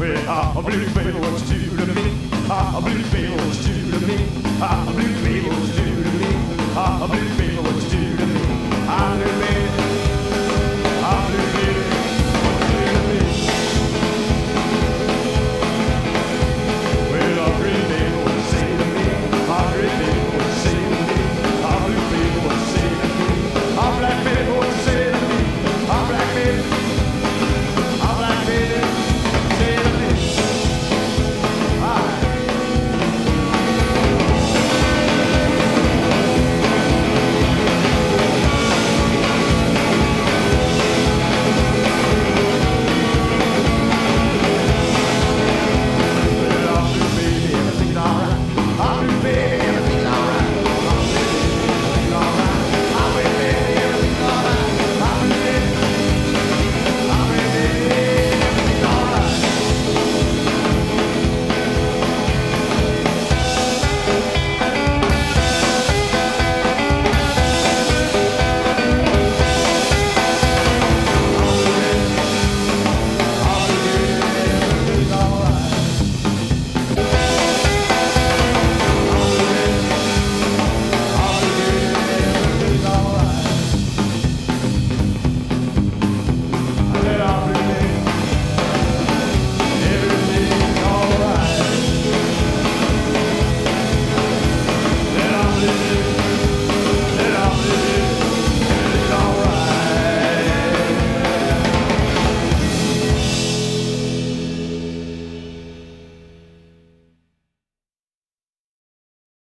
baby, ah, blue baby, what you do to me? Ah, blue baby, what you do to me? Ah, blue baby, what you do to me? Ah, blue baby.